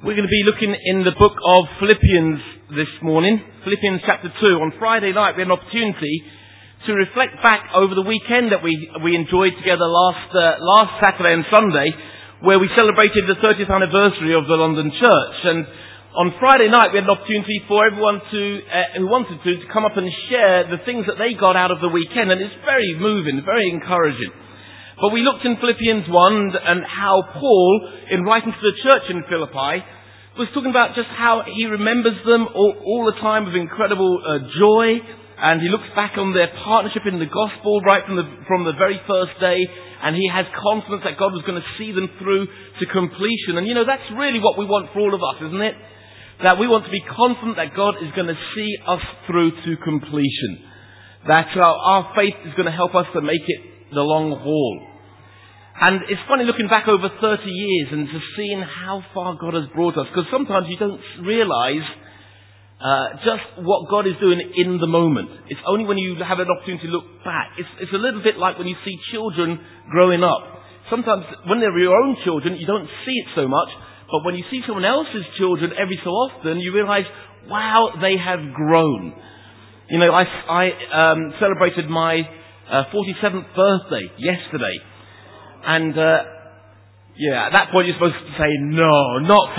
We're going to be looking in the book of Philippians this morning, Philippians chapter 2. On Friday night we had an opportunity to reflect back over the weekend that we enjoyed together last Saturday and Sunday, where we celebrated the 30th anniversary of the London Church. And on Friday night we had an opportunity for everyone who wanted to come up and share the things that they got out of the weekend, and it's very moving, very encouraging. But we looked in Philippians 1 and how Paul, in writing to the church in Philippi, was talking about just how he remembers them all the time with incredible joy, and he looks back on their partnership in the gospel right from the very first day, and he has confidence that God was going to see them through to completion. And that's really what we want for all of us, isn't it? That we want to be confident that God is going to see us through to completion. That our faith is going to help us to make it the long haul. And it's funny looking back over 30 years and just seeing how far God has brought us, because sometimes you don't realize just what God is doing in the moment. It's only when you have an opportunity to look back. It's a little bit like when you see children growing up. Sometimes when they're your own children, you don't see it so much, but when you see someone else's children every so often, you realize, wow, they have grown. I celebrated my 47th birthday yesterday. And, at that point you're supposed to say, no, not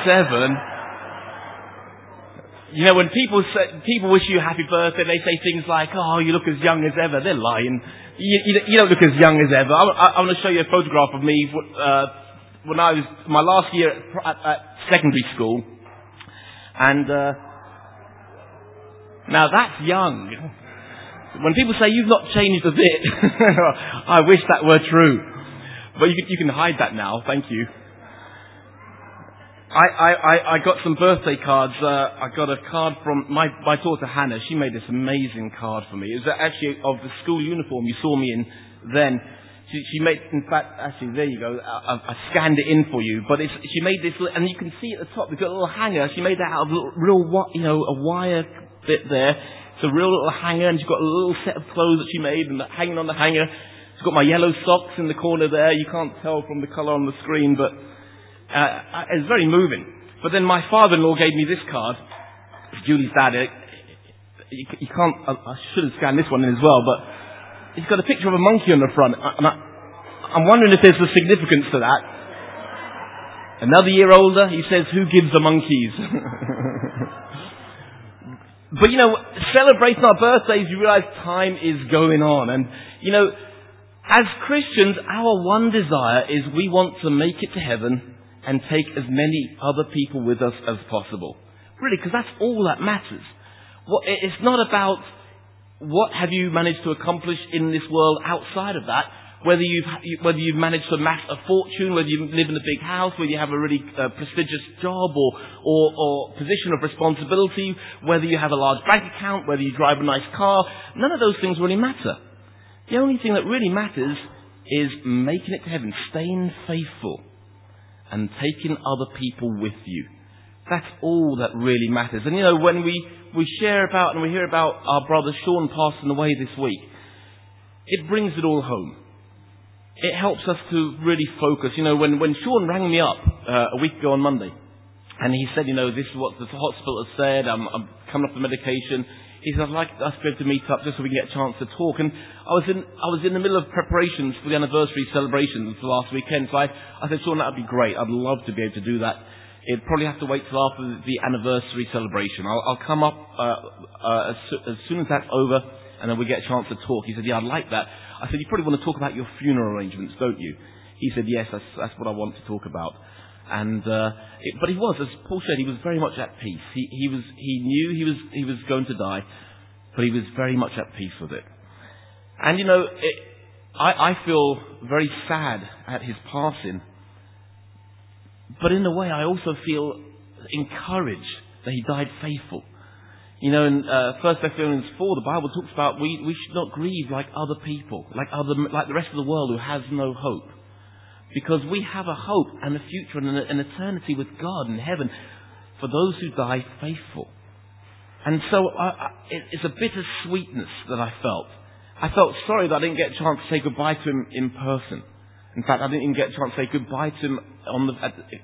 47. When people wish you a happy birthday, they say things like, oh, you look as young as ever. They're lying. You don't look as young as ever. I'm going to show you a photograph of me when I was my last year at secondary school. And, now that's young. When people say you've not changed a bit, I wish that were true. But you can hide that now, thank you. I got some birthday cards. I got a card from my daughter Hannah. She made this amazing card for me. It was actually of the school uniform you saw me in then. She made, in fact, actually, there you go. I scanned it in for you. But she made this, and you can see at the top, we've got a little hanger. She made that out of a wire bit there. It's a real little hanger, and she's got a little set of clothes that she made, and hanging on the hanger. She's got my yellow socks in the corner there. You can't tell from the colour on the screen, but it's very moving. But then my father-in-law gave me this card. Julie's dad. You can't. I should have scanned this one in as well, but it's got a picture of a monkey on the front. I'm wondering if there's a significance to that. Another year older, he says, "Who gives the monkeys?" But celebrating our birthdays, you realize time is going on. And, as Christians, our one desire is we want to make it to heaven and take as many other people with us as possible. Really, because that's all that matters. It's not about what have you managed to accomplish in this world outside of that. Whether you've managed to amass a fortune, whether you live in a big house, whether you have a really prestigious job or position of responsibility, whether you have a large bank account, whether you drive a nice car, none of those things really matter. The only thing that really matters is making it to heaven, staying faithful, and taking other people with you. That's all that really matters. And when we share about and we hear about our brother Sean passing away this week, it brings it all home. It helps us to really focus. When Sean rang me up a week ago on Monday, and he said, this is what the hospital has said, I'm coming off the medication. He said, I'd like us to meet up just so we can get a chance to talk. And I was in the middle of preparations for the anniversary celebrations last weekend. So I said, Sean, that would be great. I'd love to be able to do that. It'd probably have to wait till after the anniversary celebration. I'll come up as soon as that's over, and then we get a chance to talk. He said, yeah, I'd like that. I said, you probably want to talk about your funeral arrangements, don't you? He said, yes, that's what I want to talk about. And but he was, as Paul said, he was very much at peace. He knew he was going to die, but he was very much at peace with it. And I feel very sad at his passing, but in a way I also feel encouraged that he died faithful. In 1 Thessalonians 4, the Bible talks about we should not grieve like other people, like the rest of the world who has no hope. Because we have a hope and a future and an eternity with God in heaven for those who die faithful. And so it's a bitter sweetness that I felt. I felt sorry that I didn't get a chance to say goodbye to him in person. In fact, I didn't even get a chance to say goodbye to him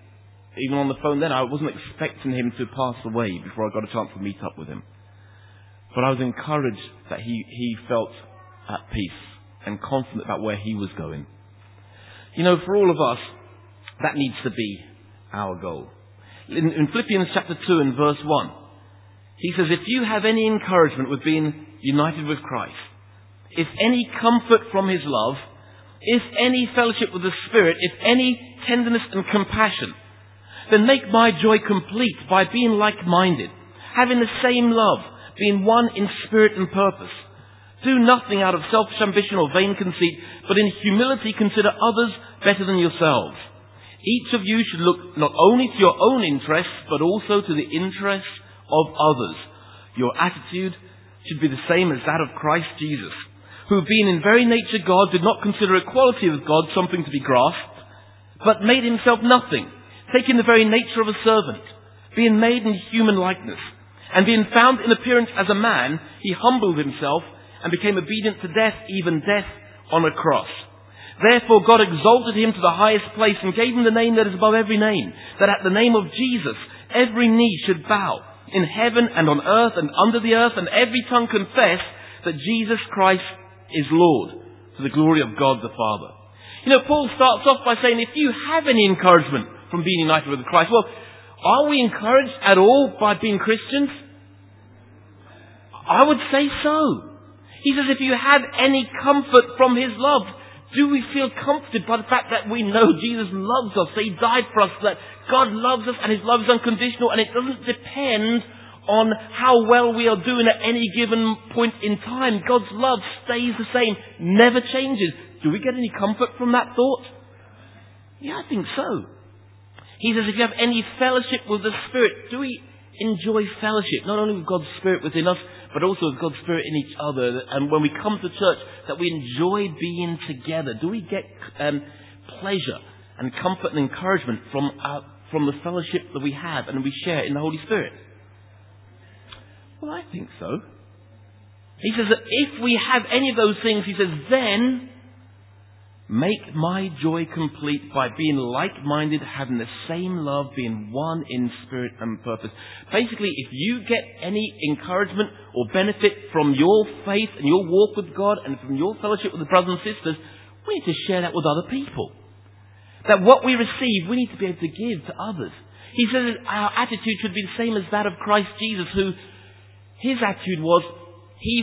even on the phone then, I wasn't expecting him to pass away before I got a chance to meet up with him. But I was encouraged that he felt at peace and confident about where he was going. You know, for all of us, that needs to be our goal. In Philippians chapter 2 and verse 1, he says, if you have any encouragement with being united with Christ, if any comfort from his love, if any fellowship with the Spirit, if any tenderness and compassion, then make my joy complete by being like-minded, having the same love, being one in spirit and purpose. Do nothing out of selfish ambition or vain conceit, but in humility consider others better than yourselves. Each of you should look not only to your own interests, but also to the interests of others. Your attitude should be the same as that of Christ Jesus, who being in very nature God, did not consider equality with God something to be grasped, but made himself nothing, taking the very nature of a servant, being made in human likeness, and being found in appearance as a man, he humbled himself and became obedient to death, even death on a cross. Therefore God exalted him to the highest place and gave him the name that is above every name, that at the name of Jesus every knee should bow, in heaven and on earth and under the earth, and every tongue confess that Jesus Christ is Lord, to the glory of God the Father. You know, Paul starts off by saying, if you have any encouragement from being united with Christ, well, are we encouraged at all by being Christians? I would say so. He says, if you have any comfort from his love, do we feel comforted by the fact that we know Jesus loves us, that he died for us, that God loves us and his love is unconditional, and it doesn't depend on how well we are doing at any given point in time. God's love stays the same, never changes. Do we get any comfort from that thought? Yeah, I think so. He says, if you have any fellowship with the Spirit, do we enjoy fellowship? Not only with God's Spirit within us, but also with God's Spirit in each other. And when we come to church, that we enjoy being together. Do we get pleasure and comfort and encouragement from the fellowship that we have and we share in the Holy Spirit? Well, I think so. He says that if we have any of those things, he says, then make my joy complete by being like-minded, having the same love, being one in spirit and purpose. Basically, if you get any encouragement or benefit from your faith and your walk with God and from your fellowship with the brothers and sisters, we need to share that with other people. That what we receive, we need to be able to give to others. He says that our attitude should be the same as that of Christ Jesus, who his attitude was, he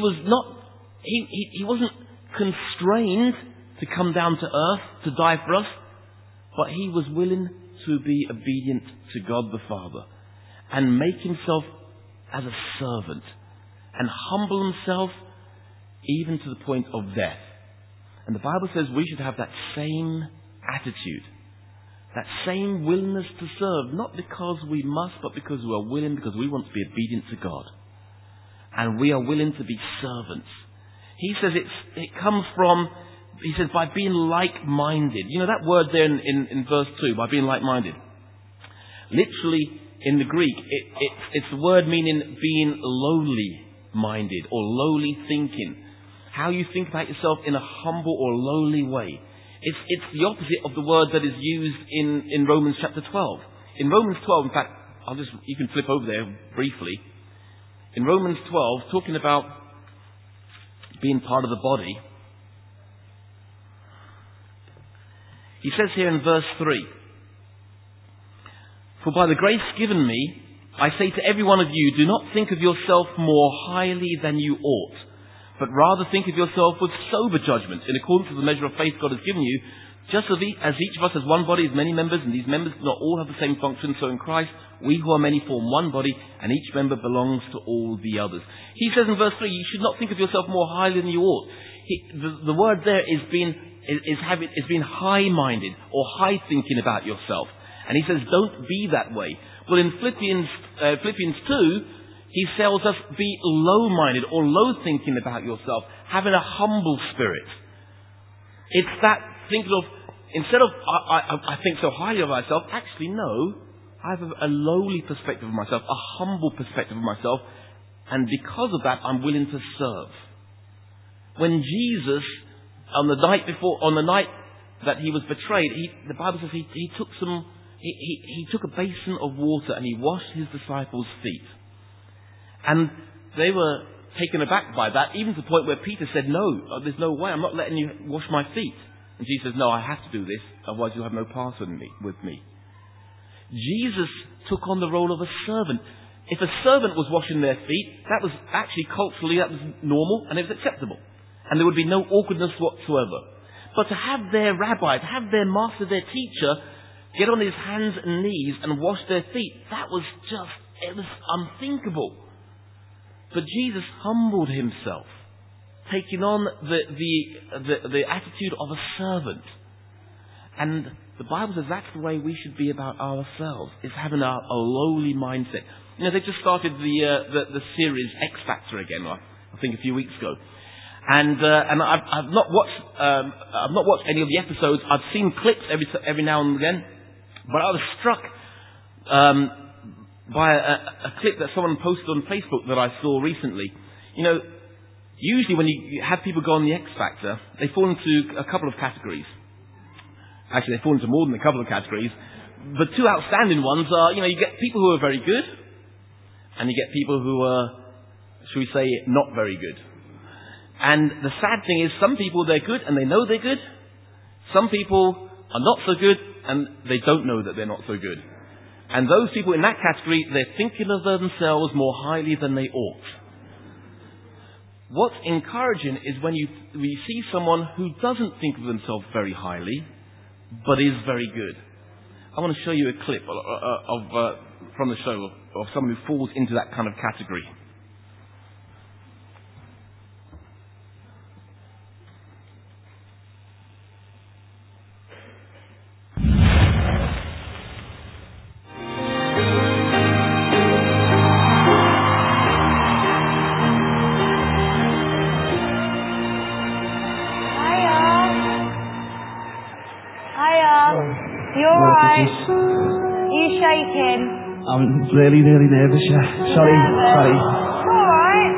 wasn't constrained to come down to earth to die for us, but he was willing to be obedient to God the Father and make himself as a servant and humble himself even to the point of death. And the Bible says we should have that same attitude, that same willingness to serve, not because we must, but because we are willing, because we want to be obedient to God. And we are willing to be servants. He says it comes from, he says, by being like-minded. You know that word there in verse 2, by being like-minded. Literally, in the Greek, it's the word meaning being lowly-minded or lowly thinking. How you think about yourself in a humble or lowly way. It's the opposite of the word that is used in Romans chapter 12. In Romans 12, in fact, you can flip over there briefly. In Romans 12, talking about being part of the body, he says here in verse 3, for by the grace given me, I say to every one of you, do not think of yourself more highly than you ought, but rather think of yourself with sober judgment, in accordance with the measure of faith God has given you, just as each of us has one body, has many members, and these members do not all have the same function, so in Christ, we who are many form one body, and each member belongs to all the others. He says in verse 3, you should not think of yourself more highly than you ought. The word there is being high-minded or high-thinking about yourself. And he says, don't be that way. Well, in Philippians 2, he tells us, be low-minded or low-thinking about yourself, having a humble spirit. It's that thinking of, instead of, I think so highly of myself, actually no, I have a lowly perspective of myself, a humble perspective of myself, and because of that, I'm willing to serve. When Jesus, on the night that he was betrayed, the Bible says he he took a basin of water and he washed his disciples' feet. And they were taken aback by that, even to the point where Peter said, no, there's no way, I'm not letting you wash my feet. And Jesus says, no, I have to do this, otherwise you'll have no part with me. Jesus took on the role of a servant. If a servant was washing their feet, that was actually culturally, that was normal and it was acceptable. And there would be no awkwardness whatsoever. But to have their rabbi, to have their master, their teacher, get on his hands and knees and wash their feet, that was it was unthinkable. But Jesus humbled himself, taking on the attitude of a servant. And the Bible says that's the way we should be about ourselves, is having a lowly mindset. You know, they just started the series X Factor again, I think a few weeks ago. And I've not watched any of the episodes. I've seen clips every now and again, but I was struck by a clip that someone posted on Facebook that I saw recently. You know, usually when you have people go on the X Factor, they fall into a couple of categories. Actually, they fall into more than a couple of categories. The two outstanding ones are, you know, you get people who are very good, and you get people who are, shall we say, not very good. And the sad thing is, some people, they're good and they know they're good. Some people are not so good and they don't know that they're not so good. And those people in that category, they're thinking of themselves more highly than they ought. What's encouraging is when you see someone who doesn't think of themselves very highly, but is very good. I want to show you a clip from the show of someone who falls into that kind of category. I'm really nervous, yeah. Sorry. Alright.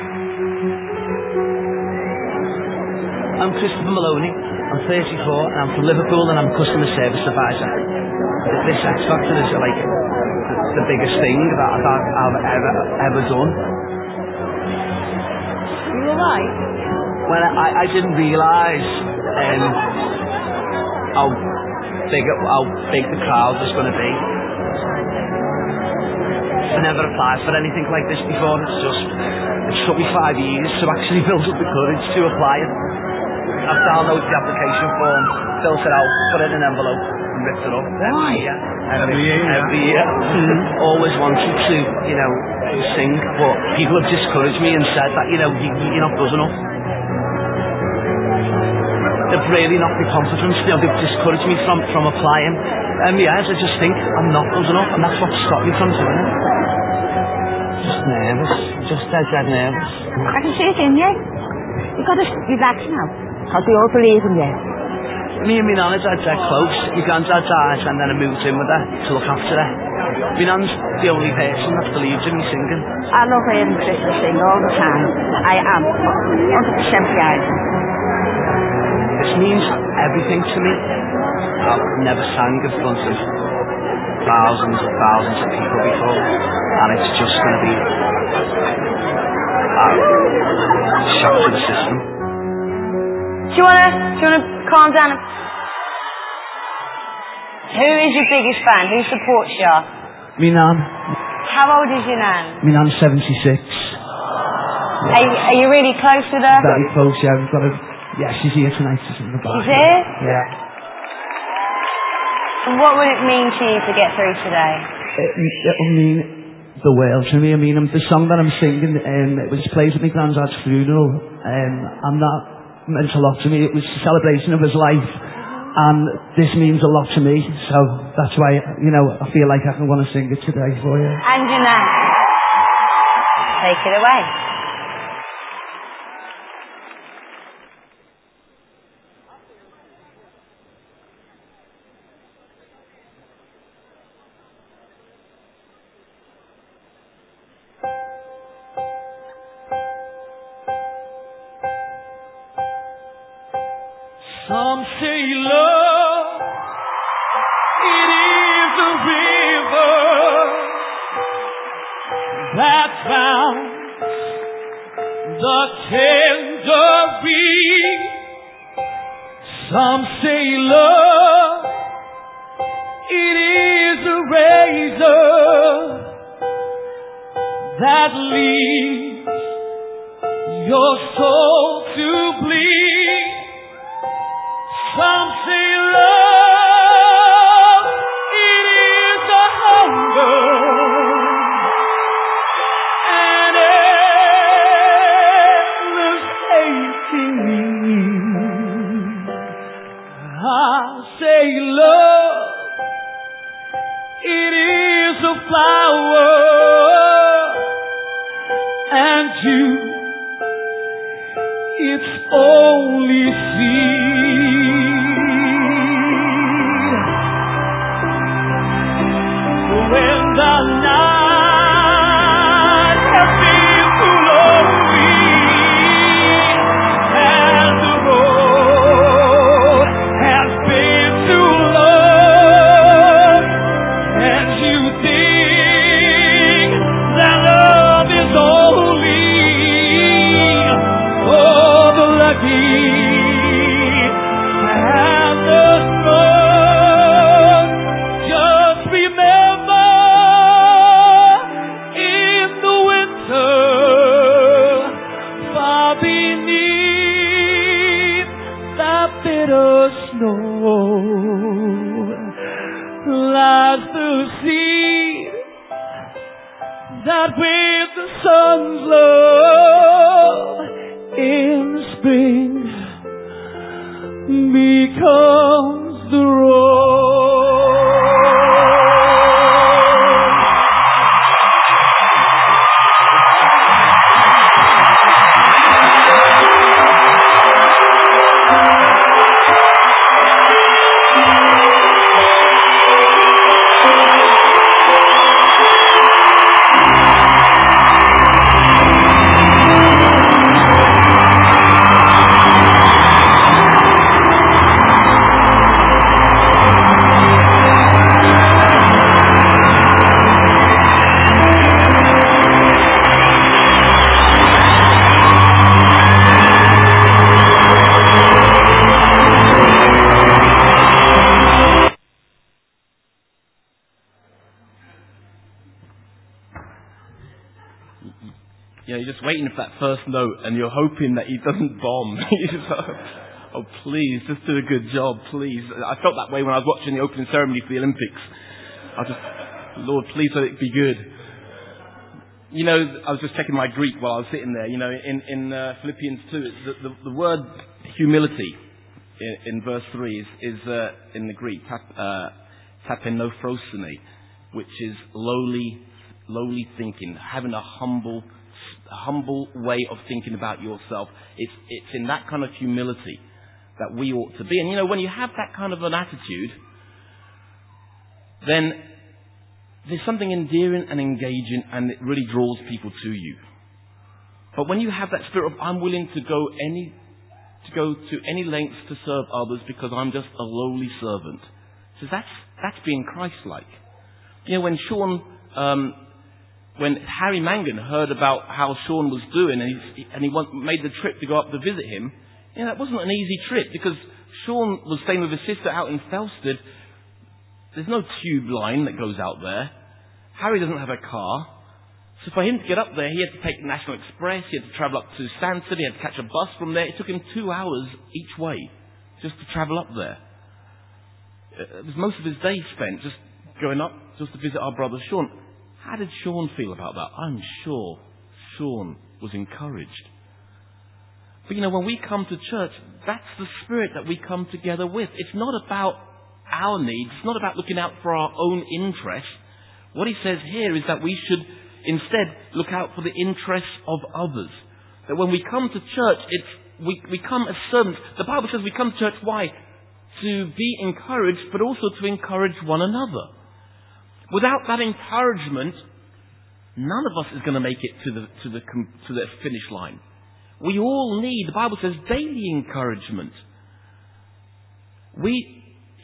I'm Christopher Maloney. I'm 34 and I'm from Liverpool and I'm a customer service advisor. This X Factor is like the biggest thing that I've ever done. You alright? When I didn't realise how big the crowd was going to be. I never applied for anything like this before. It's took me 5 years to actually build up the courage to apply it. I've downloaded the application form, filled it out, put it in an envelope, and ripped it up. Why? Every year. Always wanted to, sing, but people have discouraged me and said that, you're not good enough. They've really knocked my confidence. They've discouraged me from applying. I just think I'm not good enough, and that's what stopped me from doing it. Just nervous. Just dead nervous. I can see it in you. You've got to relax now, because we all believe in you. Me and my nan are dead close. My granddad died, and then I moved in with her to look after her. My nan's the only person that believes in me singing. I love hearing Christmas sing all the time. I am 100% behind you. This means everything to me. I've never sang in front of thousands and thousands of people before, and it's just going to be a shock to the system. Do you wanna calm down? Who is your biggest fan? Who supports you? Me nan. How old is your nan? Me nan's 76. Are you really close with her? Very close, yeah. We've got a... Yeah, she's here tonight. She's in the bar. She's here? Yeah. And what would it mean to you to get through today? It'll mean the world to me. The song that I'm singing, it was played at my granddad's funeral, and that meant a lot to me. It was a celebration of his life, and this means a lot to me. So that's why, I feel like I want to sing it today for you. And your nan. Take it away. Some say love, it is a river that founds the tender reed. Some say love, it is a razor that leaves your soul to bleed. Some say love, it is a hunger and endless aching. I say love, it is a flower, and you, it's only seed. When the night has been too lonely and the road has been too long, and you think that love is only for the lucky and the strong, just remember, in the winter, far beneath the bitter snow, lies the seed that with the sun's love in spring becomes the rose. You're just waiting for that first note and you're hoping that he doesn't bomb. Oh, please, just do a good job, please. I felt that way when I was watching the opening ceremony for the Olympics. Lord, please let it be good. You know, I was just checking my Greek while I was sitting there. You know, in Philippians 2, the word humility in verse 3 is in the Greek, tapenophrosene, which is lowly thinking, having a humble way of thinking about yourself. It's in that kind of humility that we ought to be. And you know, when you have that kind of an attitude, then there's something endearing and engaging, and it really draws people to you. But when you have that spirit of, I'm willing to go to any lengths to serve others because I'm just a lowly servant, so that's being Christ-like. You know, when when Harry Mangan heard about how Sean was doing and he made the trip to go up to visit him, you know, that wasn't an easy trip because Sean was staying with his sister out in Felsted. There's no tube line that goes out there. Harry doesn't have a car. So for him to get up there, he had to take the National Express, he had to travel up to Stansted, he had to catch a bus from there. It took him 2 hours each way just to travel up there. It was most of his day spent just going up just to visit our brother Sean. How did Sean feel about that? I'm sure Sean was encouraged. But you know, when we come to church, that's the spirit that we come together with. It's not about our needs. It's not about looking out for our own interests. What he says here is that we should instead look out for the interests of others. That when we come to church, we come as servants. The Bible says we come to church, why? To be encouraged, but also to encourage one another. Without that encouragement, none of us is going to make it to the finish line. We all need, the Bible says, daily encouragement.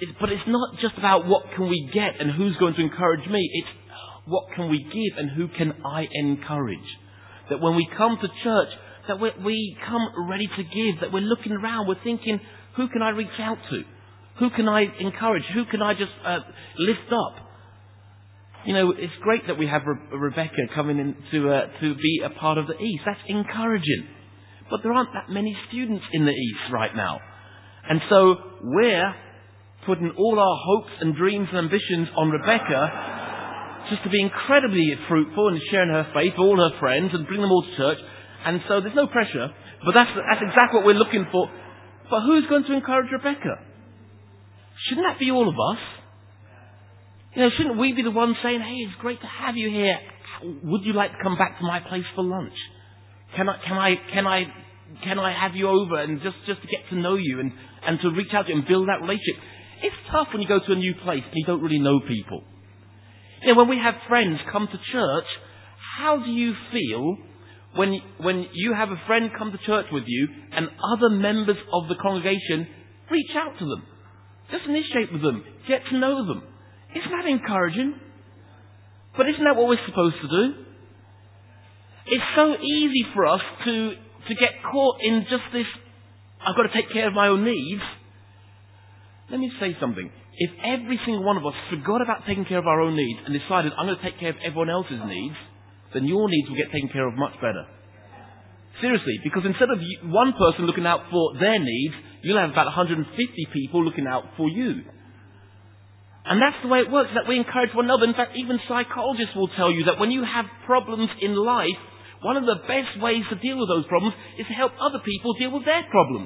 But it's not just about what can we get and who's going to encourage me. It's what can we give and who can I encourage. That when we come to church, that we come ready to give, that we're looking around, we're thinking, who can I reach out to? Who can I encourage? Who can I just lift up? You know, it's great that we have Rebecca coming in to be a part of the East. That's encouraging. But there aren't that many students in the East right now. And so we're putting all our hopes and dreams and ambitions on Rebecca just to be incredibly fruitful and sharing her faith with all her friends and bring them all to church. And so there's no pressure, but that's exactly what we're looking for. But who's going to encourage Rebecca? Shouldn't that be all of us? You know, shouldn't we be the ones saying, hey, it's great to have you here. Would you like to come back to my place for lunch? Can I have you over and just to get to know you and to reach out to you and build that relationship? It's tough when you go to a new place and you don't really know people. You know, when we have friends come to church, how do you feel when you have a friend come to church with you and other members of the congregation reach out to them? Just initiate with them. Get to know them. Isn't that encouraging? But isn't that what we're supposed to do? It's so easy for us to get caught in just this, I've got to take care of my own needs. Let me say something. If every single one of us forgot about taking care of our own needs and decided, I'm going to take care of everyone else's needs, then your needs will get taken care of much better. Seriously, because instead of one person looking out for their needs, you'll have about 150 people looking out for you. And that's the way it works, that we encourage one another. In fact, even psychologists will tell you that when you have problems in life, one of the best ways to deal with those problems is to help other people deal with their problems.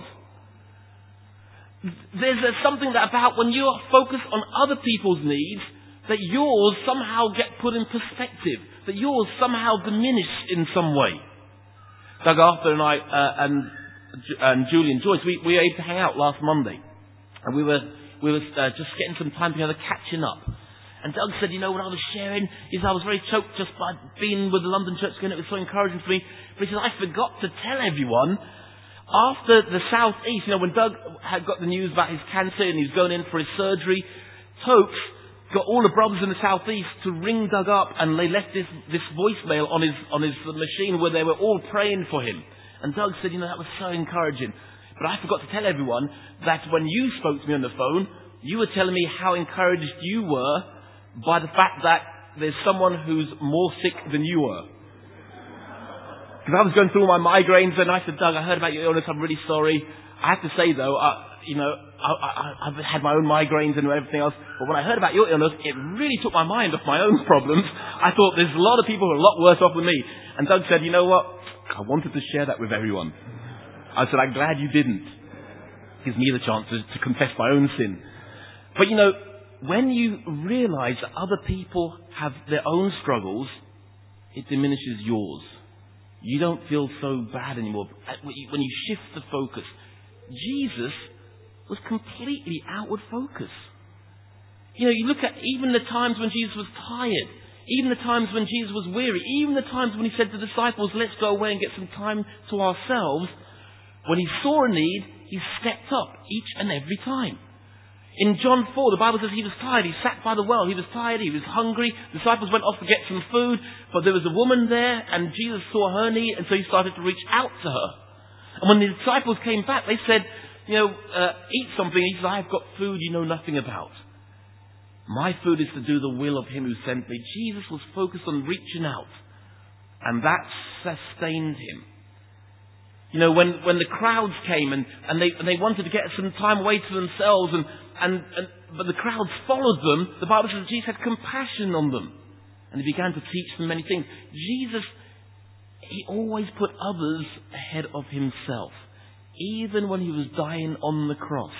There's something that about when you are focused on other people's needs, that yours somehow get put in perspective, that yours somehow diminish in some way. Doug Arthur and I and Julian Joyce, we were able to hang out last Monday, and we were just getting some time together, catching up. And Doug said, you know, when I was sharing, he said, I was very choked just by being with the London Church again. It was so encouraging for me. But he said, I forgot to tell everyone, after the South East, you know, when Doug had got the news about his cancer and he was going in for his surgery, Tokes got all the brothers in the South East to ring Doug up, and they left this voicemail on his machine where they were all praying for him. And Doug said, you know, that was so encouraging. But I forgot to tell everyone that when you spoke to me on the phone, you were telling me how encouraged you were by the fact that there's someone who's more sick than you were. Because I was going through all my migraines, and I said, Doug, I heard about your illness, I'm really sorry. I have to say, though, I've had my own migraines and everything else, but when I heard about your illness, it really took my mind off my own problems. I thought, there's a lot of people who are a lot worse off than me. And Doug said, you know what? I wanted to share that with everyone. I said, I'm glad you didn't. Gives me the chance to confess my own sin. But you know, when you realize that other people have their own struggles, it diminishes yours. You don't feel so bad anymore. When you shift the focus, Jesus was completely outward focus. You know, you look at even the times when Jesus was tired, even the times when Jesus was weary, even the times when he said to the disciples, let's go away and get some time to ourselves. When he saw a need, he stepped up each and every time. In John 4, the Bible says he was tired. He sat by the well. He was tired. He was hungry. The disciples went off to get some food, but there was a woman there, and Jesus saw her need, and so he started to reach out to her. And when the disciples came back, they said, eat something. He said, I've got food you know nothing about. My food is to do the will of him who sent me. Jesus was focused on reaching out, and that sustained him. You know, when the crowds came and they wanted to get some time away to themselves, but the crowds followed them, the Bible says Jesus had compassion on them. And he began to teach them many things. Jesus, he always put others ahead of himself. Even when he was dying on the cross.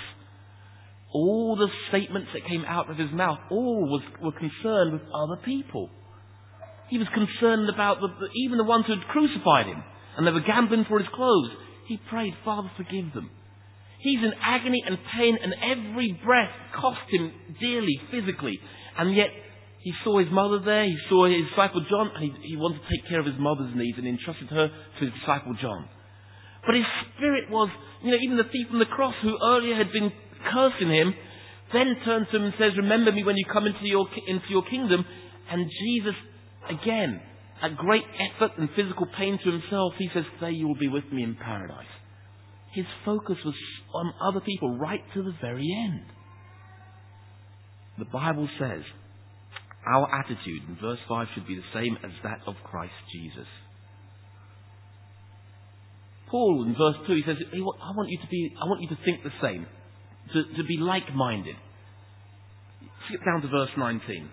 All the statements that came out of his mouth, were concerned with other people. He was concerned about even the ones who had crucified him. And they were gambling for his clothes. He prayed, Father, forgive them. He's in agony and pain, and every breath cost him dearly, physically. And yet, he saw his mother there, he saw his disciple John, and he wanted to take care of his mother's needs and entrusted her to his disciple John. But his spirit was, even the thief on the cross who earlier had been cursing him, then turns to him and says, remember me when you come into your kingdom. And Jesus, again, at great effort and physical pain to himself, he says, today you will be with me in paradise. His focus was on other people right to the very end. The Bible says our attitude in verse 5 should be the same as that of Christ Jesus. Paul in verse 2, he says, I want you to think the same, to be like-minded. Skip down to verse 19.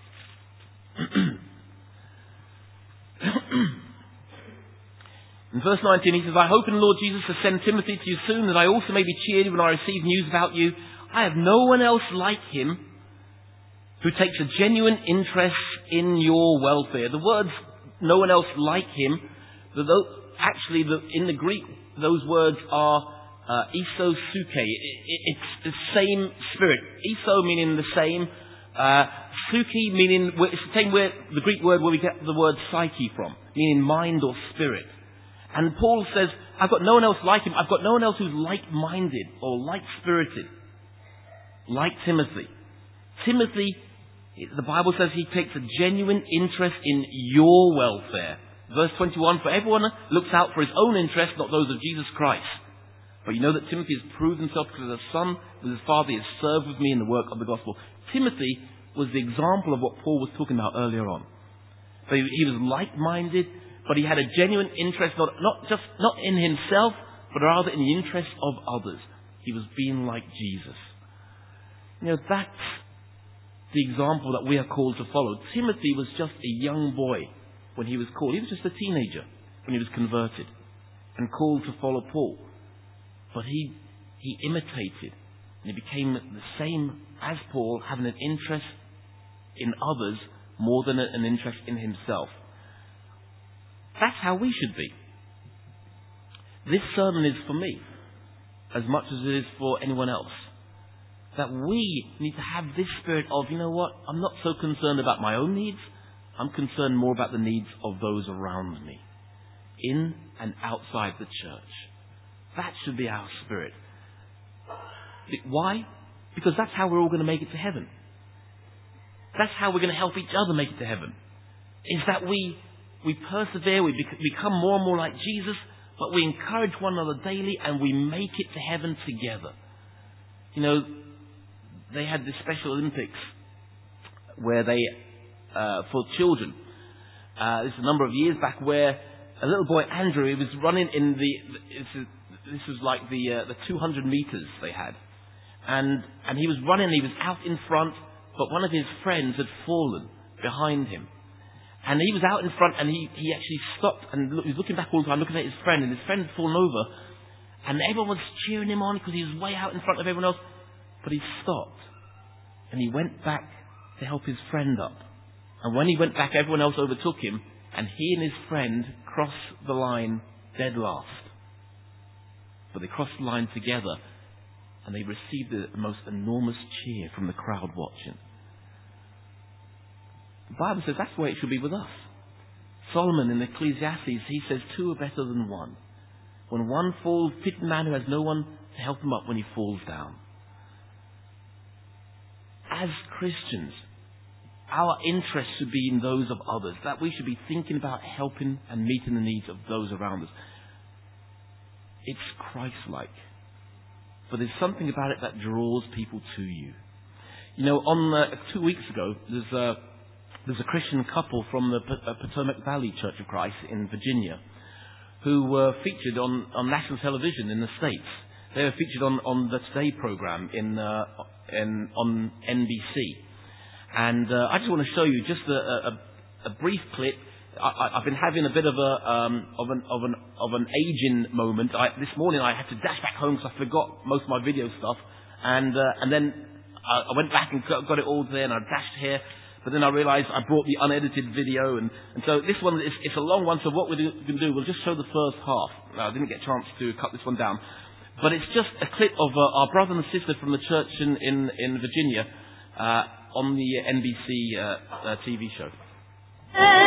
In verse 19 he says, I hope in the Lord Jesus to send Timothy to you soon, that I also may be cheered when I receive news about you. I have no one else like him who takes a genuine interest in your welfare. The words, no one else like him, actually in the Greek, those words are isosuke. It's the same spirit. Iso meaning the same, suke meaning, it's the same word, the Greek word where we get the word psyche from, meaning mind or spirit. And Paul says, I've got no one else like him. I've got no one else who's like-minded or like-spirited, like Timothy. Timothy, the Bible says he takes a genuine interest in your welfare. Verse 21, for everyone looks out for his own interest, not those of Jesus Christ. But you know that Timothy has proved himself because as a son with his father, he has served with me in the work of the gospel. Timothy was the example of what Paul was talking about earlier on. So he was like-minded, but he had a genuine interest, not in himself, but rather in the interest of others. He was being like Jesus. You know, that's the example that we are called to follow. Timothy was just a young boy when he was called. He was just a teenager when he was converted and called to follow Paul. But he imitated, and he became the same as Paul, having an interest in others more than an interest in himself. That's how we should be. This sermon is for me as much as it is for anyone else. That we need to have this spirit of, you know what, I'm not so concerned about my own needs. I'm concerned more about the needs of those around me, in and outside the church. That should be our spirit. Why? Because that's how we're all going to make it to heaven. That's how we're going to help each other make it to heaven. Is that we persevere, we become more and more like Jesus, but we encourage one another daily and we make it to heaven together. You know, they had this Special Olympics where they, for children, this is a number of years back, where a little boy, Andrew, he was running in this was like the 200 meters they had. And he was running, he was out in front, but one of his friends had fallen behind him. And he was out in front, and he actually stopped and he was looking back all the time, looking at his friend, and his friend had fallen over. And everyone was cheering him on because he was way out in front of everyone else. But he stopped, and he went back to help his friend up. And when he went back, everyone else overtook him, and he and his friend crossed the line dead last. But they crossed the line together, and they received the most enormous cheer from the crowd watching. The Bible says that's the way it should be with us. Solomon in Ecclesiastes, he says two are better than one. When one falls, pity the man who has no one to help him up when he falls down. As Christians, our interest should be in those of others, that we should be thinking about helping and meeting the needs of those around us. It's Christ-like. But there's something about it that draws people to you. You know, 2 weeks ago, there's a Christian couple from the Potomac Valley Church of Christ in Virginia who were featured on national television in the States. They were featured on the Today program on NBC. And I just want to show you just a brief clip. I've been having a bit of an aging moment. This morning I had to dash back home because I forgot most of my video stuff, and then I went back and got it all there, and I dashed here. But then I realized I brought the unedited video, and so this one it's a long one. So what we're going to do, we'll just show the first half. I didn't get a chance to cut this one down, but it's just a clip of our brother and sister from the church in Virginia on the NBC TV show.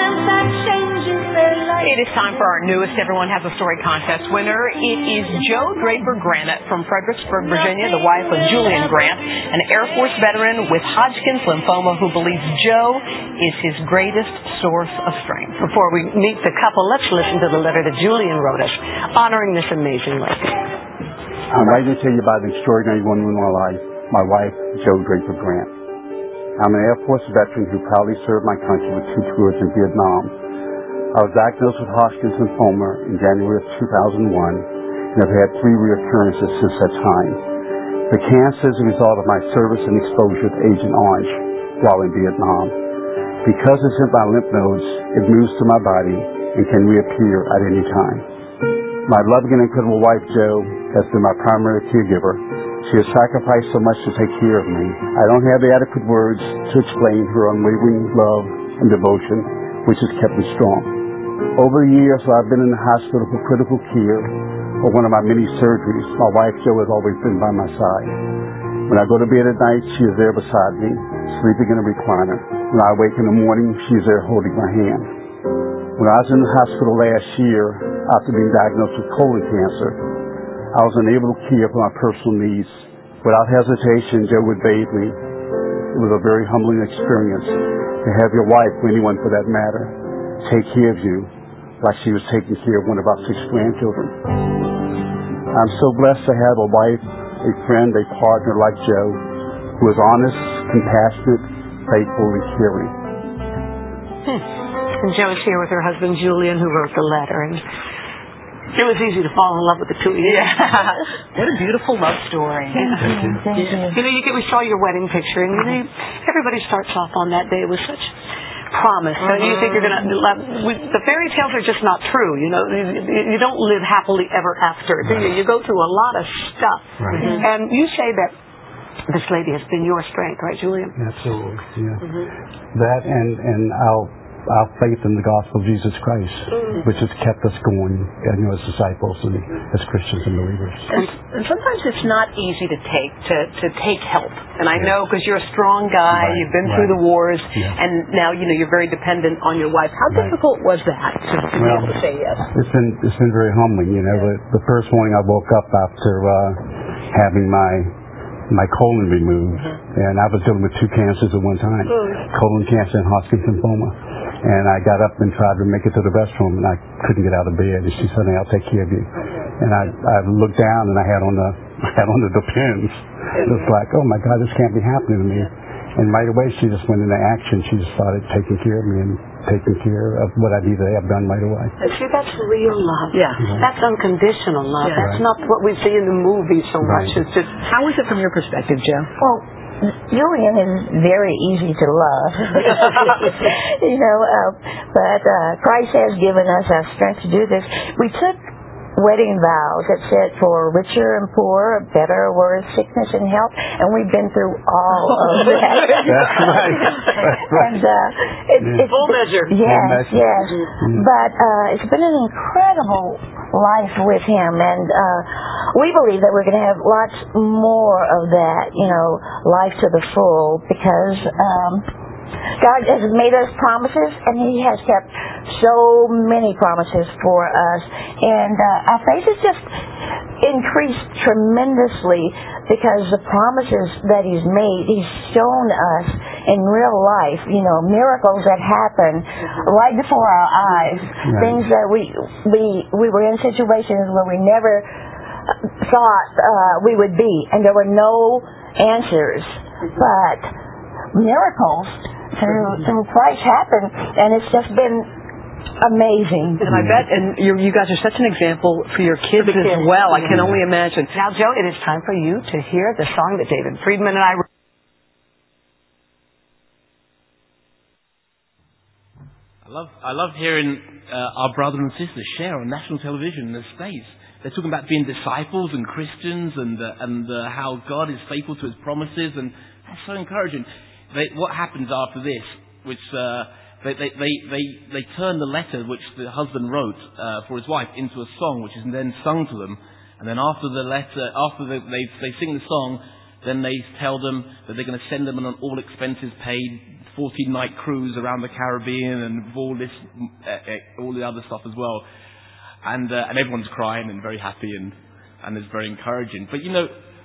dance that changes their life. It is time for our newest Everyone Has a Story contest winner. It is Joe Draper Granite from Fredericksburg, Virginia, the wife of Julian Grant, an Air Force veteran with Hodgkin's lymphoma who believes Joe is his greatest source of strength. Before we meet the couple, let's listen to the letter that Julian wrote us, honoring this amazing lady. I'm writing to you about an extraordinary woman in my life, my wife, Joe Draper Grant. I'm an Air Force veteran who proudly served my country with 2 tours in Vietnam. I was diagnosed with Hodgkin's lymphoma in January of 2001 and have had 3 reoccurrences since that time. The cancer is a result of my service and exposure to Agent Orange while in Vietnam. Because it's in my lymph nodes, it moves through my body and can reappear at any time. My loving and incredible wife, Joe, has been my primary caregiver. She has sacrificed so much to take care of me. I don't have the adequate words to explain her unwavering love and devotion, which has kept me strong. Over the years, while I've been in the hospital for critical care or one of my many surgeries, my wife, Joe, has always been by my side. When I go to bed at night, she is there beside me, sleeping in a recliner. When I wake in the morning, she is there holding my hand. When I was in the hospital last year, after being diagnosed with colon cancer, I was unable to care for my personal needs. Without hesitation, Joe would bathe me. It was a very humbling experience to have your wife, or anyone for that matter, take care of you like she was taking care of one of our 6 grandchildren. I'm so blessed to have a wife, a friend, a partner like Joe, who is honest, compassionate, faithful, and caring. And Joe is here with her husband, Julian, who wrote the letter. And it was easy to fall in love with the 2 of you. Yeah. What a beautiful love story. Thank you. You know, we saw your wedding picture, and everybody starts off on that day with such promise. And you think you're going to love. The fairy tales are just not true. You know, you don't live happily ever after. Right. You go through a lot of stuff. Right. And you say that this lady has been your strength, right, Julian? Absolutely, yeah. That and our faith in the gospel of Jesus Christ, which has kept us going, as disciples and as Christians and believers. And sometimes it's not easy to take help. And I know because you're a strong guy, you've been through the wars, and now you're very dependent on your wife. How difficult was that to be able to say yes? It's been very humbling. The first morning I woke up after having my colon removed, and I was dealing with 2 cancers at one time, colon cancer and Hodgkin's lymphoma. And I got up and tried to make it to the restroom, and I couldn't get out of bed. And she said, "I'll take care of you." And I looked down, and I had on the Depends. It was like, oh my God, this can't be happening to me. And right away, she just went into action. She just started taking care of me and taking care of what I needed to have done right away. See, that's real love. Yeah. That's unconditional love. Yeah. That's not what we see in the movies so much. It's just, how is it from your perspective, Joe? Well, Julian is very easy to love, but Christ has given us our strength to do this. We took wedding vows that said for richer and poor, better or worse, sickness and health, and we've been through all of that. That's right. And full measure. Yes. But it's been an incredible life with him, and we believe that we're going to have lots more of that, life to the full, because God has made us promises, and He has kept so many promises for us, and our faith has just increased tremendously because the promises that He's made, He's shown us in real life, miracles that happen right before our eyes, things that we were in situations where we never thought we would be, and there were no answers, but miracles through Christ happened, and it's just been amazing. And I bet, and you guys are such an example for your kids as well. I can only imagine. Now, Joe, it is time for you to hear the song that David Friedman and I wrote. I love hearing our brothers and sisters share on national television in the States. They're talking about being disciples and Christians and how God is faithful to His promises, and that's so encouraging. What happens after this, which they turn the letter which the husband wrote for his wife into a song, which is then sung to them, and then after they sing the song, then they tell them that they're going to send them an all expenses paid 14-night cruise around the Caribbean and all this, all the other stuff as well. And everyone's crying and very happy and it's very encouraging. But you know,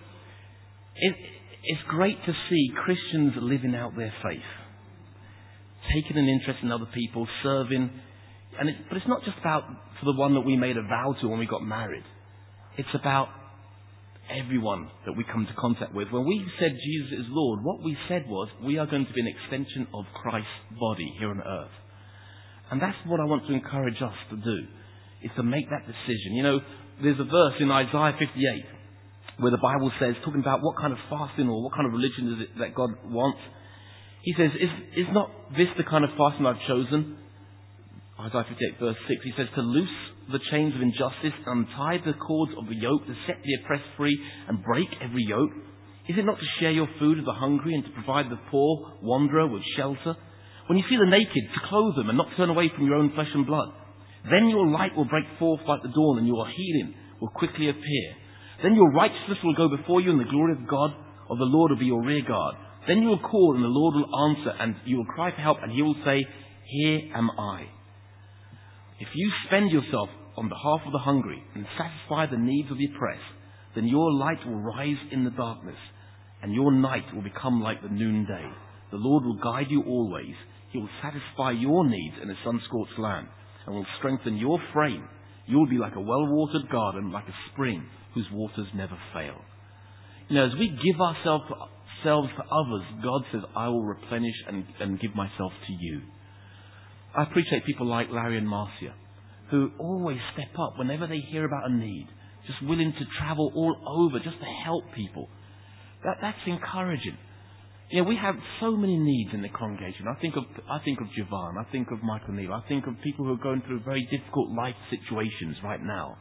it's great to see Christians living out their faith, taking an interest in other people, serving. But it's not just about for the one that we made a vow to when we got married. It's about everyone that we come to contact with. When we said Jesus is Lord, what we said was we are going to be an extension of Christ's body here on earth. And that's what I want to encourage us to do, is to make that decision. You know, there's a verse in Isaiah 58 where the Bible says, talking about what kind of fasting or what kind of religion is it that God wants. He says, is not this the kind of fasting I've chosen? Isaiah 58 verse 6, he says, to loose the chains of injustice, untie the cords of the yoke, to set the oppressed free and break every yoke. Is it not to share your food with the hungry and to provide the poor wanderer with shelter? When you see the naked, to clothe them and not turn away from your own flesh and blood. Then your light will break forth like the dawn and your healing will quickly appear. Then your righteousness will go before you and the glory of God, of the Lord will be your rear guard. Then you will call and the Lord will answer and you will cry for help and he will say, here am I. If you spend yourself on behalf of the hungry and satisfy the needs of the oppressed, then your light will rise in the darkness and your night will become like the noonday. The Lord will guide you always. He will satisfy your needs in a sun-scorched land and will strengthen your frame. You will be like a well-watered garden, like a spring whose waters never fail. You know, as we give ourselves to others, God says, I will replenish and give myself to you. I appreciate people like Larry and Marcia, who always step up whenever they hear about a need, just willing to travel all over just to help people. That's encouraging. You know, we have so many needs in the congregation. I think of Javan, I think of Michael Neal, I think of people who are going through very difficult life situations right now.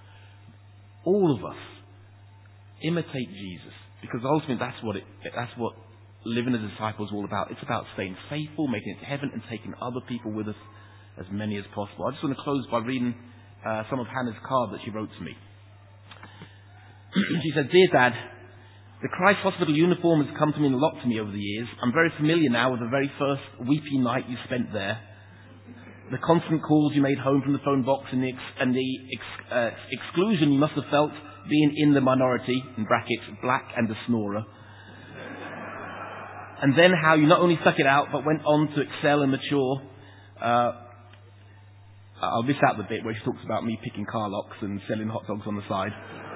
All of us imitate Jesus, because ultimately that's what living as a disciple is all about. It's about staying faithful, making it to heaven, and taking other people with us, as many as possible. I just want to close by reading some of Hannah's card that she wrote to me. She said, Dear Dad, the Christ Hospital uniform has come to mean a lot to me over the years. I'm very familiar now with the very first weepy night you spent there. The constant calls you made home from the phone box and the exclusion you must have felt being in the minority, in brackets, black and a snorer. And then how you not only stuck it out, but went on to excel and mature. I'll miss out the bit where she talks about me picking car locks and selling hot dogs on the side.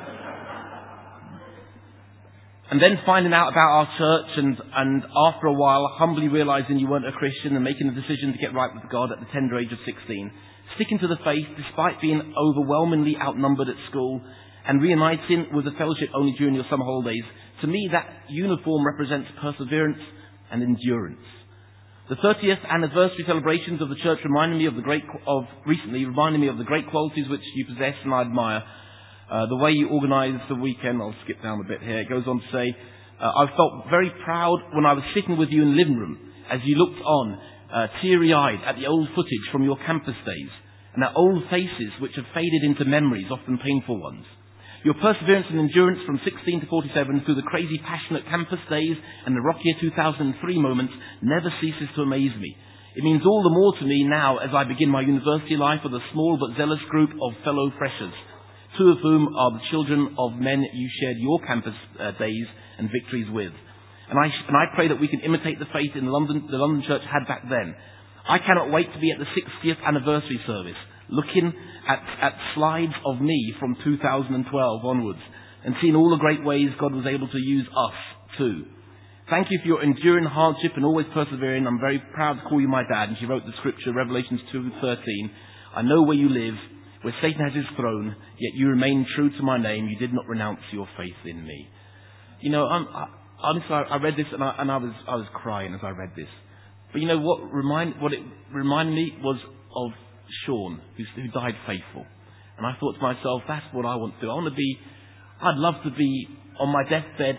And then finding out about our church and after a while humbly realizing you weren't a Christian and making the decision to get right with God at the tender age of 16. Sticking to the faith despite being overwhelmingly outnumbered at school and reuniting with the fellowship only during your summer holidays. To me, that uniform represents perseverance and endurance. The 30th anniversary celebrations of the church reminded me of the great qualities which you possess and I admire. The way you organised the weekend, I'll skip down a bit here, it goes on to say, I felt very proud when I was sitting with you in the living room as you looked on, teary-eyed at the old footage from your campus days and at old faces which have faded into memories, often painful ones. Your perseverance and endurance from 16 to 47 through the crazy passionate campus days and the rockier 2003 moments never ceases to amaze me. It means all the more to me now as I begin my university life with a small but zealous group of fellow freshers, two of whom are the children of men you shared your campus days and victories with. And I pray that we can imitate the faith in the London church had back then. I cannot wait to be at the 60th anniversary service, looking at slides of me from 2012 onwards and seeing all the great ways God was able to use us too. Thank you for your enduring hardship and always persevering. I'm very proud to call you my dad. And she wrote the scripture, Revelations 2:13. I know where you live, where Satan has his throne, yet you remain true to my name. You did not renounce your faith in me. You know, honestly, I read this and I was crying as I read this. But you know what it reminded me was of Sean, who died faithful. And I thought to myself, that's what I want to do. I'd love to be on my deathbed,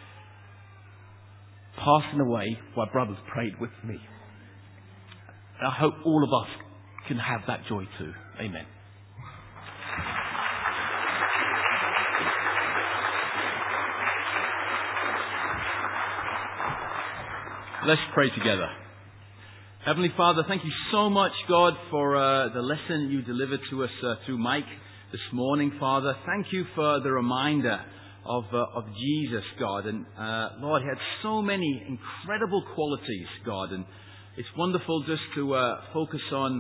passing away while brothers prayed with me. And I hope all of us can have that joy too. Amen. Let's pray together. Heavenly Father, thank you so much, God, for the lesson you delivered to us through Mike this morning, Father. Thank you for the reminder of Jesus, God. And Lord, he had so many incredible qualities, God. And it's wonderful just to focus on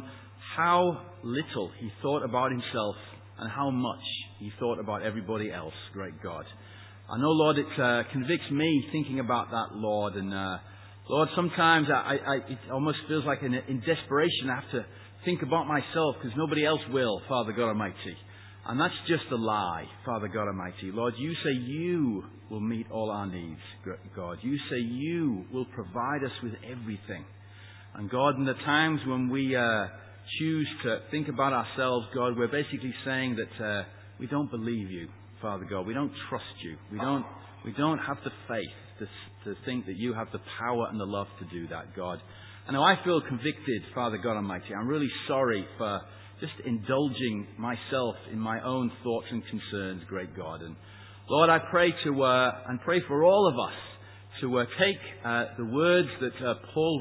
how little he thought about himself and how much he thought about everybody else, great God. I know, Lord, it convicts me thinking about that, Lord. And Lord, sometimes it almost feels like in desperation I have to think about myself because nobody else will, Father God Almighty. And that's just a lie, Father God Almighty. Lord, you say you will meet all our needs, God. You say you will provide us with everything. And God, in the times when we choose to think about ourselves, God, we're basically saying that we don't believe you, Father God. We don't trust you. We don't have the faith to think that you have the power and the love to do that, God. And now I feel convicted, Father God Almighty. I'm really sorry for just indulging myself in my own thoughts and concerns, great God. And Lord, I pray and pray for all of us to take the words that Paul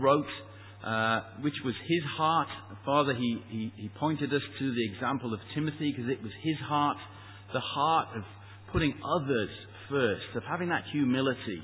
wrote, which was his heart. Father, he pointed us to the example of Timothy because it was his heart, the heart of putting others first, of having that humility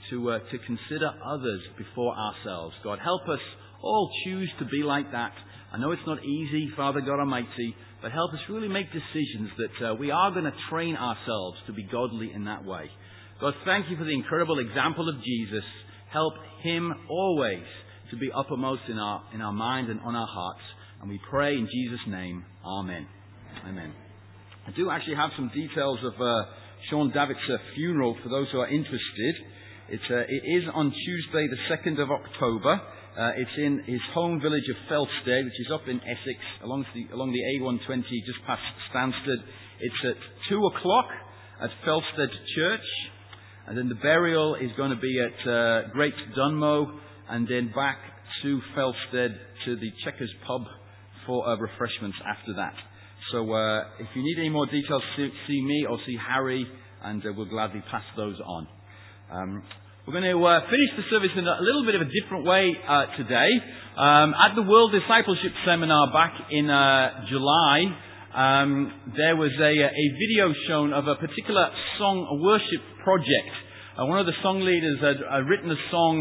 to consider others before ourselves. God, help us all choose to be like that. I know it's not easy, Father God Almighty, but help us really make decisions that we are going to train ourselves to be godly in that way. God, thank you for the incredible example of Jesus. Help him always to be uppermost in our mind and on our hearts. And we pray in Jesus' name. Amen. Amen. I do actually have some details of Sean Davitt's funeral for those who are interested. It is on Tuesday, the 2nd of October. It's in his home village of Felsted, which is up in Essex, along the A120, just past Stansted. It's at 2 o'clock at Felsted Church, and then the burial is going to be at Great Dunmow, and then back to Felsted to the Checkers pub for refreshments after that. So if you need any more details, see me or see Harry, and we'll gladly pass those on. We're going to finish the service in a little bit of a different way today. At the World Discipleship Seminar back in July, there was a video shown of a particular song, a worship project. One of the song leaders had written a song,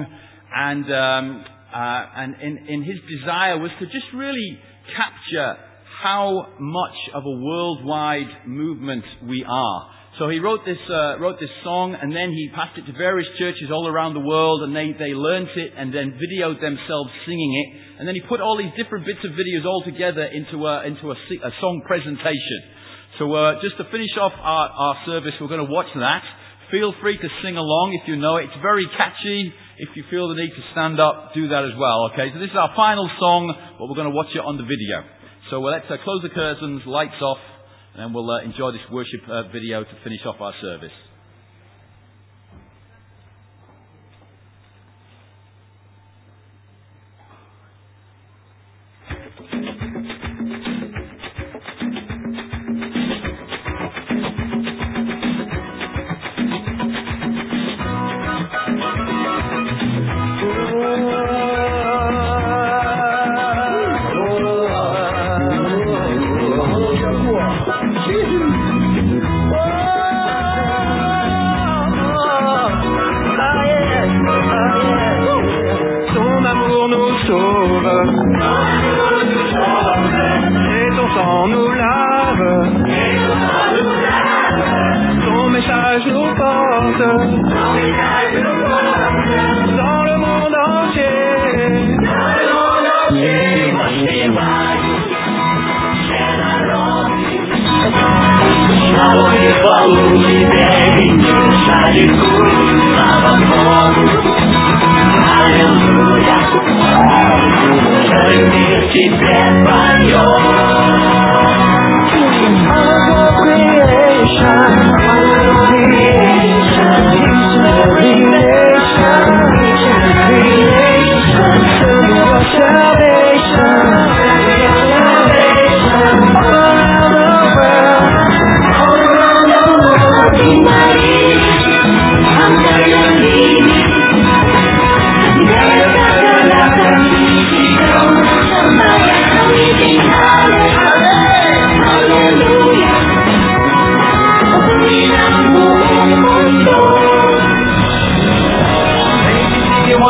and in his desire was to just really capture how much of a worldwide movement we are. So he wrote this song, and then he passed it to various churches all around the world, and they learnt it and then videoed themselves singing it. And then he put all these different bits of videos all together into a song presentation. So just to finish off our service, we're going to watch that. Feel free to sing along if you know it. It's very catchy. If you feel the need to stand up, do that as well. Okay, so this is our final song, but we're going to watch it on the video. So let's close the curtains, lights off, and then we'll enjoy this worship video to finish off our service.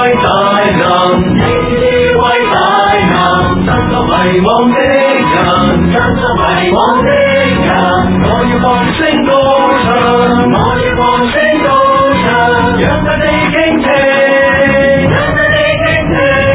white island, white island, Santa Mai Mountain, Santa Mai Mountain, all you want sing ocean, all you want sing ocean, yesterday came day, yesterday came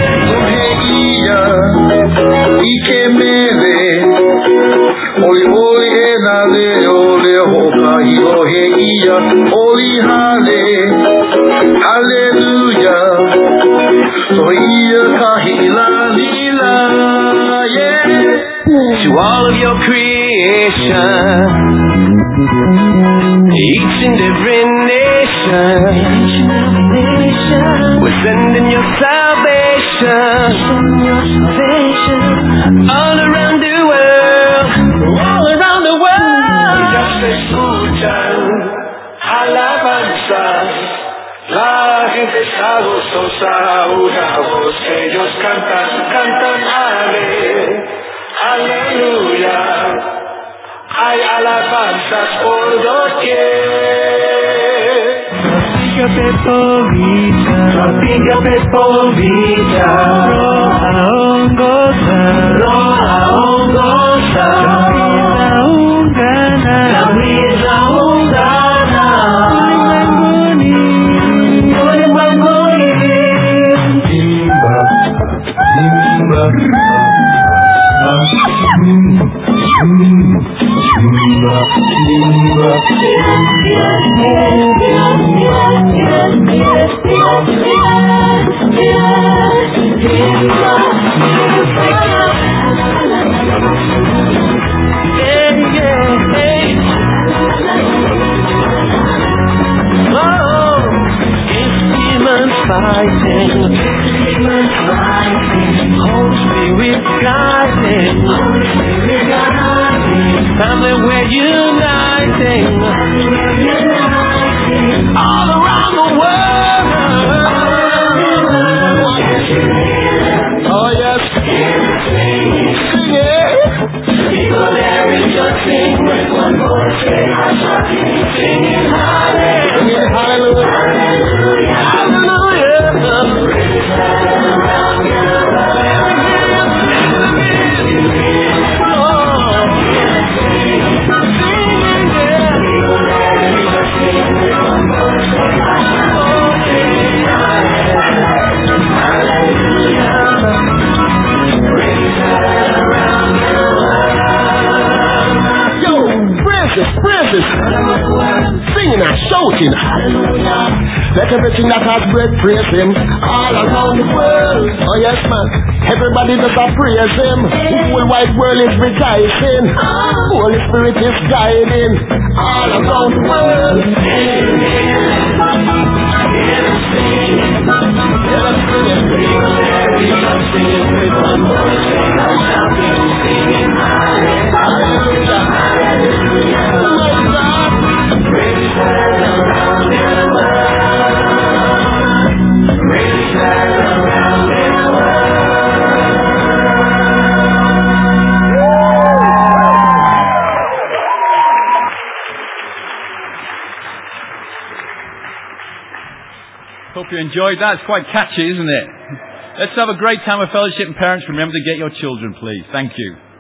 day. Ike mere, oi oi e na le ole hoka hiro he ia, oli hale, hallelujah, so ia kahila lila, yeah. To all of your creation, each and every nation, we're sending your salvation all around the world, all around the world. Just escuchan alabanzas, la gente está gozosa, una voz que ellos cantan, cantan aleluya. Hay alabanzas por doquier. Tropica Pepovita, Roa Ongosa, Camisa Ungana, Mangoni, Timba, family, we're uniting all around the world. Oh yes, sing it. People there rejoicing with one voice, singing hallelujah, hallelujah, hallelujah. Singing and shouting, hallelujah. Let everything that has breath praise him all around the world. Oh yes, man. Everybody does praise him. The whole wide world is rejoicing. Holy Spirit is guiding all around the world. Hope you enjoyed that. It's quite catchy, isn't it? Let's have a great time of fellowship, and parents, remember to get your children, please. Thank you.